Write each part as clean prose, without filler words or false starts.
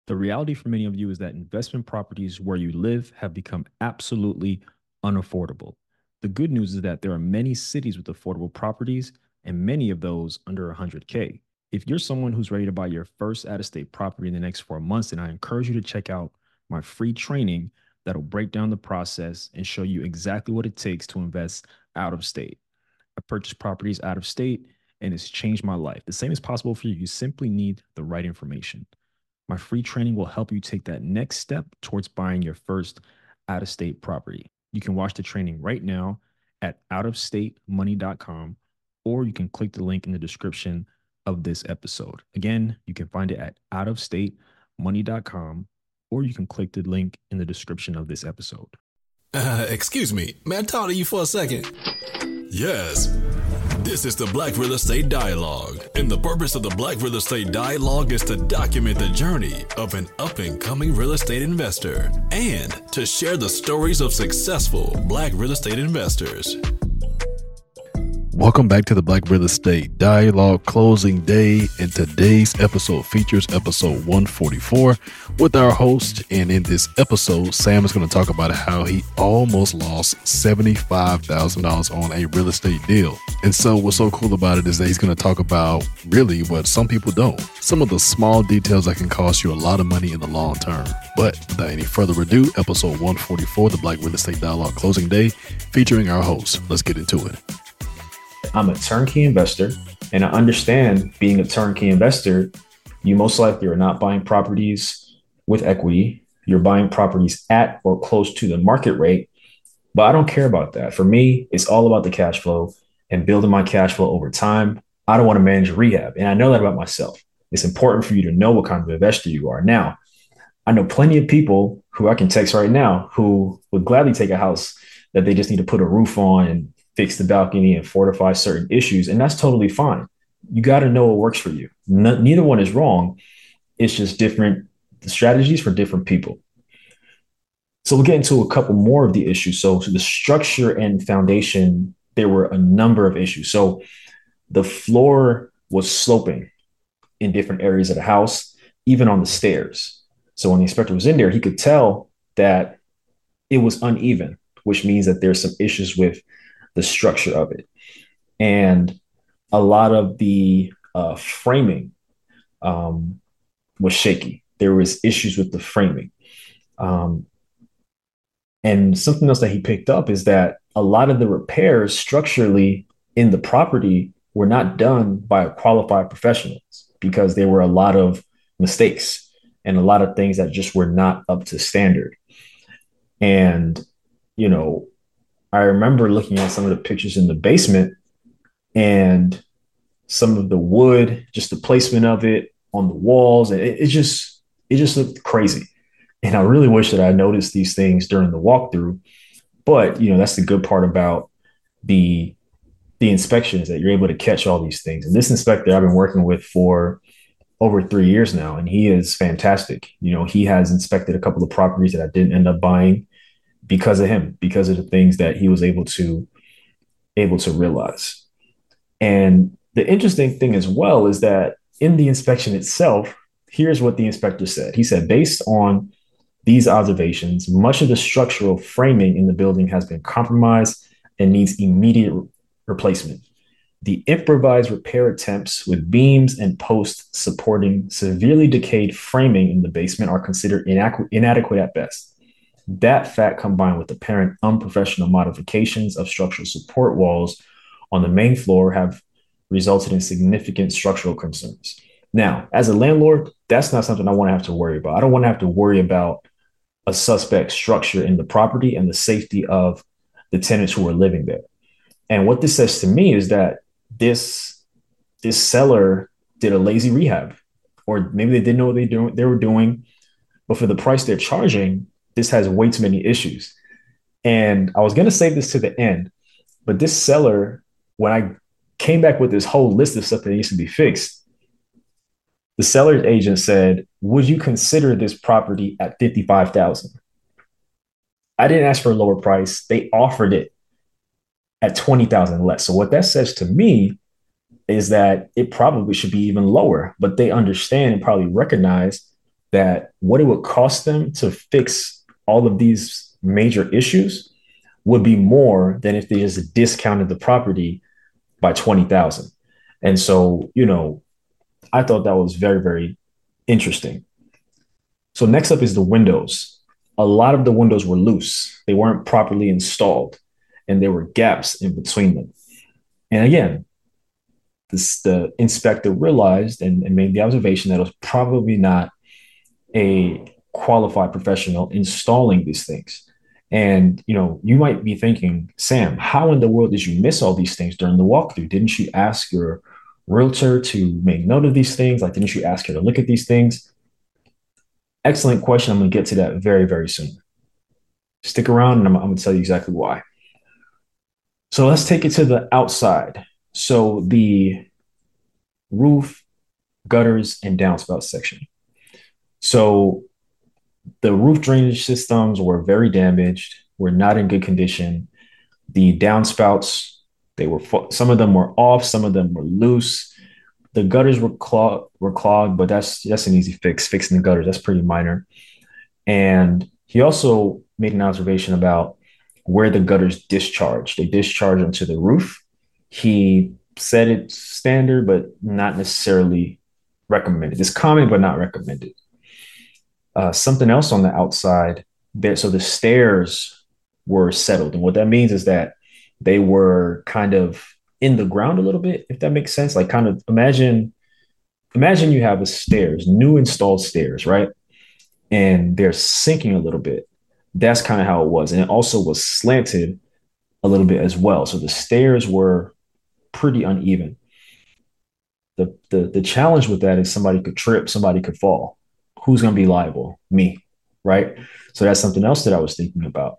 The reality for many of you is that investment properties where you live have become absolutely unaffordable. The good news is that there are many cities with affordable properties and many of those under 100K. If you're someone who's ready to buy your first out of state property in the next 4 months, then I encourage you to check out my free training that'll break down the process and show you exactly what it takes to invest out of state. I purchased properties out of state and it's changed my life. The same is possible for you. You simply need the right information. My free training will help you take that next step towards buying your first out of state property. You can watch the training right now at outofstatemoney.com, or you can click the link in the description of this episode. Again, you can find it at outofstatemoney.com, or you can click the link in the description of this episode. Excuse me, may I talk to you for a second? Yes. This is the Black Real Estate Dialogue, and the purpose of the Black Real Estate Dialogue is to document the journey of an up-and-coming real estate investor and to share the stories of successful Black real estate investors. Welcome back to the Black Real Estate Dialogue closing day, and today's episode features episode 144 with our host. And in this episode, Sam is going to talk about how he almost lost $75,000 on a real estate deal. And so what's so cool about it is that he's going to talk about really what some people don't, some of the small details that can cost you a lot of money in the long term. But without any further ado, episode 144, the Black Real Estate Dialogue closing day, featuring our host. Let's get into it. I'm a turnkey investor, and I understand being a turnkey investor, you most likely are not buying properties with equity. You're buying properties at or close to the market rate, but I don't care about that. For me, it's all about the cash flow and building my cash flow over time. I don't want to manage rehab, and I know that about myself. It's important for you to know what kind of investor you are. Now, I know plenty of people who I can text right now who would gladly take a house that they just need to put a roof on and fix the balcony and fortify certain issues. And that's totally fine. You got to know what works for you. Neither one is wrong. It's just different strategies for different people. So we'll get into a couple more of the issues. So the structure and foundation, there were a number of issues. So the floor was sloping in different areas of the house, even on the stairs. So when the inspector was in there, he could tell that it was uneven, which means that there's some issues with the structure of it. And a lot of the framing was shaky. There was issues with the framing. And something else that he picked up is that a lot of the repairs structurally in the property were not done by qualified professionals because there were a lot of mistakes and a lot of things that just were not up to standard. And, you know, I remember looking at some of the pictures in the basement and some of the wood, just the placement of it on the walls. And it just looked crazy. And I really wish that I noticed these things during the walkthrough. But, you know, that's the good part about the inspections, that you're able to catch all these things. And this inspector I've been working with for over 3 years now, and he is fantastic. You know, he has inspected a couple of properties that I didn't end up buying because of him, because of the things that he was able to realize. And the interesting thing as well is that in the inspection itself, here's what the inspector said. He said, based on these observations, much of the structural framing in the building has been compromised and needs immediate replacement. The improvised repair attempts with beams and posts supporting severely decayed framing in the basement are considered inadequate at best. That fact, combined with apparent unprofessional modifications of structural support walls on the main floor, have resulted in significant structural concerns. Now, as a landlord, that's not something I want to have to worry about. I don't want to have to worry about a suspect structure in the property and the safety of the tenants who are living there. And what this says to me is that this seller did a lazy rehab, or maybe they didn't know what they were doing, but for the price they're charging, this has way too many issues. And I was going to save this to the end, but this seller, when I came back with this whole list of stuff that needs to be fixed, the seller's agent said, would you consider this property at $55,000? I didn't ask for a lower price. They offered it at $20,000 less. So what that says to me is that it probably should be even lower, but they understand and probably recognize that what it would cost them to fix all of these major issues would be more than if they just discounted the property by 20,000. And so, I thought that was very, very interesting. So next up is the windows. A lot of the windows were loose. They weren't properly installed and there were gaps in between them. And again, the inspector realized and made the observation that it was probably not a qualified professional installing these things. And you might be thinking, Sam, how in the world did you miss all these things during the walkthrough? Didn't you ask your realtor to make note of these things? Like, didn't you ask her to look at these things? Excellent question. I'm going to get to that very, very soon. Stick around and I'm going to tell you exactly why. So let's take it to the outside. So the roof, gutters, and downspout section. So the roof drainage systems were very damaged, were not in good condition. The downspouts, some of them were off, some of them were loose. The gutters were clogged, but that's an easy fix. Fixing the gutters, that's pretty minor. And he also made an observation about where the gutters discharge. They discharge onto the roof. He said it's standard, but not necessarily recommended. It's common, but not recommended. Something else on the outside there. So the stairs were settled. And what that means is that they were kind of in the ground a little bit, if that makes sense. Like, kind of imagine you have the stairs, new installed stairs, right? And they're sinking a little bit. That's kind of how it was. And it also was slanted a little bit as well. So the stairs were pretty uneven. The challenge with that is somebody could trip, somebody could fall. Who's going to be liable? Me, right? So that's something else that I was thinking about.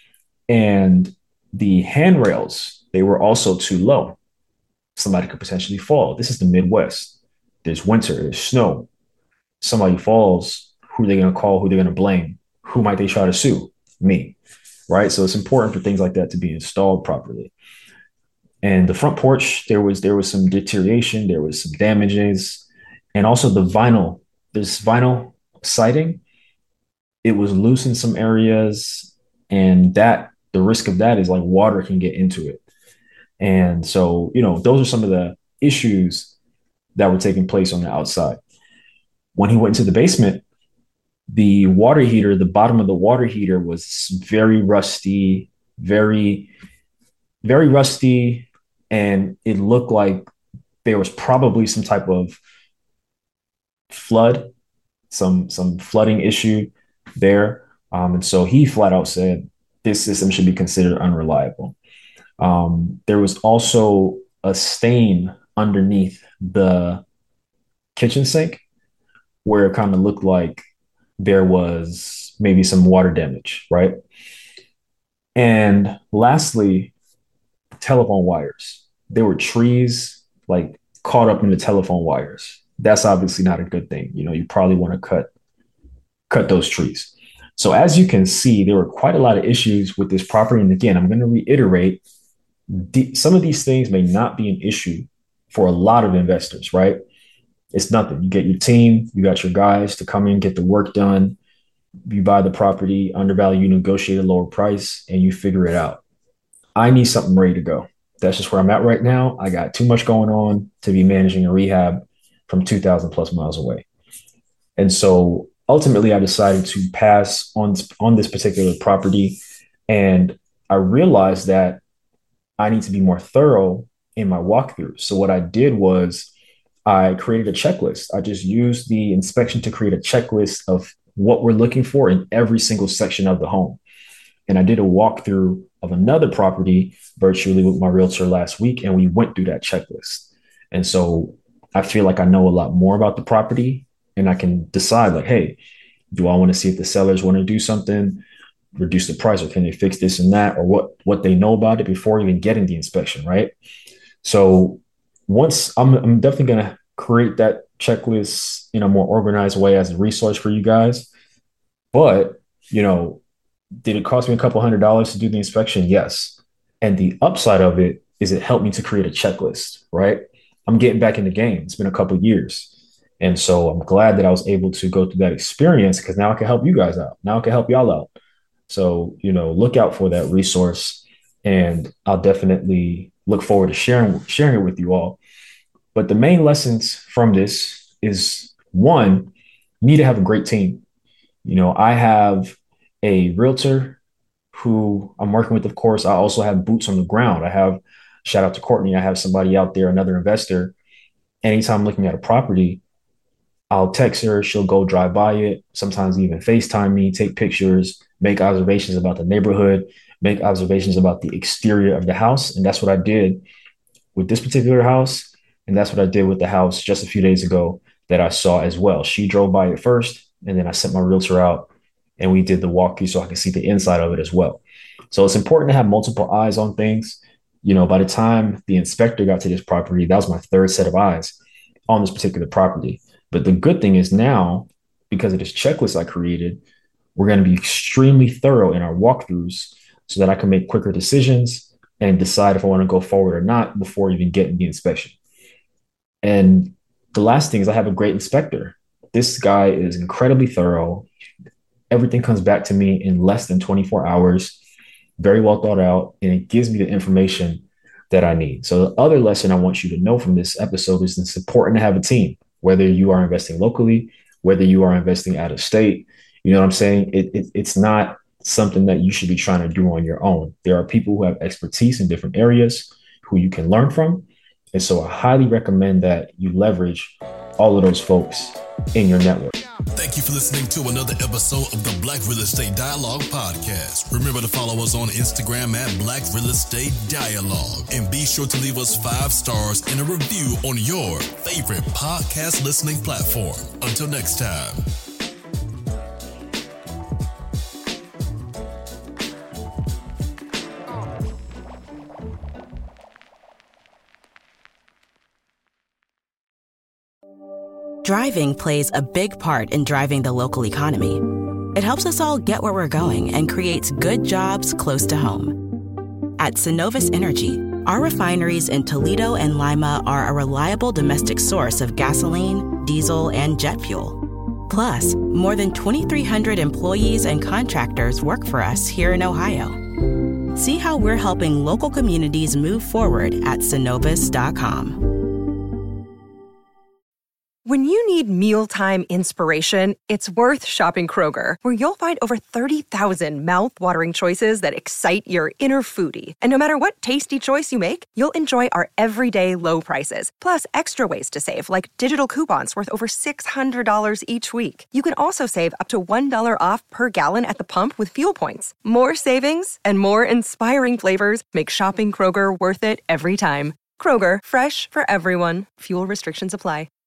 And the handrails, they were also too low. Somebody could potentially fall. This is the Midwest. There's winter, there's snow. Somebody falls, who are they going to call? Who are they going to blame? Who might they try to sue? Me, right? So it's important for things like that to be installed properly. And the front porch, there was some deterioration, there was some damages, and also the vinyl. This vinyl siding, it was loose in some areas, and that the risk of that is like water can get into it. And so, those are some of the issues that were taking place on the outside. When he went into the basement, the water heater, the bottom of the water heater was very rusty, very, very rusty. And it looked like there was probably some type of flood, some flooding issue there. And so he flat out said this system should be considered unreliable. There was also a stain underneath the kitchen sink where it kind of looked like there was maybe some water damage, right? And lastly, telephone wires. There were trees like caught up in the telephone wires. That's obviously not a good thing. You probably want to cut those trees. So as you can see, there were quite a lot of issues with this property. And again, I'm going to reiterate, some of these things may not be an issue for a lot of investors, right? It's nothing. You get your team, you got your guys to come in, get the work done. You buy the property, undervalue, you negotiate a lower price, and you figure it out. I need something ready to go. That's just where I'm at right now. I got too much going on to be managing a rehab from 2,000 plus miles away. And so ultimately I decided to pass on this particular property. And I realized that I need to be more thorough in my walkthrough. So what I did was I created a checklist. I just used the inspection to create a checklist of what we're looking for in every single section of the home. And I did a walkthrough of another property virtually with my realtor last week, and we went through that checklist. And so I feel like I know a lot more about the property, and I can decide like, hey, do I want to see if the sellers want to do something, reduce the price, or can they fix this and that, or what they know about it before even getting the inspection, right? So once I'm definitely going to create that checklist in a more organized way as a resource for you guys. But, did it cost me a couple $100 to do the inspection? Yes. And the upside of it is it helped me to create a checklist, right? I'm getting back in the game. It's been a couple of years. And so I'm glad that I was able to go through that experience because now I can help you guys out. Now I can help y'all out. So, look out for that resource, and I'll definitely look forward to sharing it with you all. But the main lessons from this is one, you need to have a great team. I have a realtor who I'm working with, of course. I also have boots on the ground. Shout out to Courtney, I have somebody out there, another investor. Anytime I'm looking at a property, I'll text her, she'll go drive by it, sometimes even FaceTime me, take pictures, make observations about the neighborhood, make observations about the exterior of the house. And that's what I did with this particular house. And that's what I did with the house just a few days ago that I saw as well. She drove by it first, and then I sent my realtor out and we did the walkthrough so I can see the inside of it as well. So it's important to have multiple eyes on things. By the time the inspector got to this property, that was my third set of eyes on this particular property. But the good thing is now, because of this checklist I created, we're going to be extremely thorough in our walkthroughs so that I can make quicker decisions and decide if I want to go forward or not before even getting the inspection. And the last thing is I have a great inspector. This guy is incredibly thorough. Everything comes back to me in less than 24 hours, very well thought out, and it gives me the information that I need. So the other lesson I want you to know from this episode is it's important to have a team, whether you are investing locally, whether you are investing out of state. You know what I'm saying? It's not something that you should be trying to do on your own. There are people who have expertise in different areas who you can learn from. And so I highly recommend that you leverage all of those folks in your network. Thank you for listening to another episode of the Black Real Estate Dialogue podcast. Remember to follow us on Instagram at Black Real Estate Dialogue. And be sure to leave us 5 stars and a review on your favorite podcast listening platform. Until next time. Driving plays a big part in driving the local economy. It helps us all get where we're going and creates good jobs close to home. At Synovus Energy, our refineries in Toledo and Lima are a reliable domestic source of gasoline, diesel, and jet fuel. Plus, more than 2,300 employees and contractors work for us here in Ohio. See how we're helping local communities move forward at Synovus.com. When you need mealtime inspiration, it's worth shopping Kroger, where you'll find over 30,000 mouth-watering choices that excite your inner foodie. And no matter what tasty choice you make, you'll enjoy our everyday low prices, plus extra ways to save, like digital coupons worth over $600 each week. You can also save up to $1 off per gallon at the pump with fuel points. More savings and more inspiring flavors make shopping Kroger worth it every time. Kroger, fresh for everyone. Fuel restrictions apply.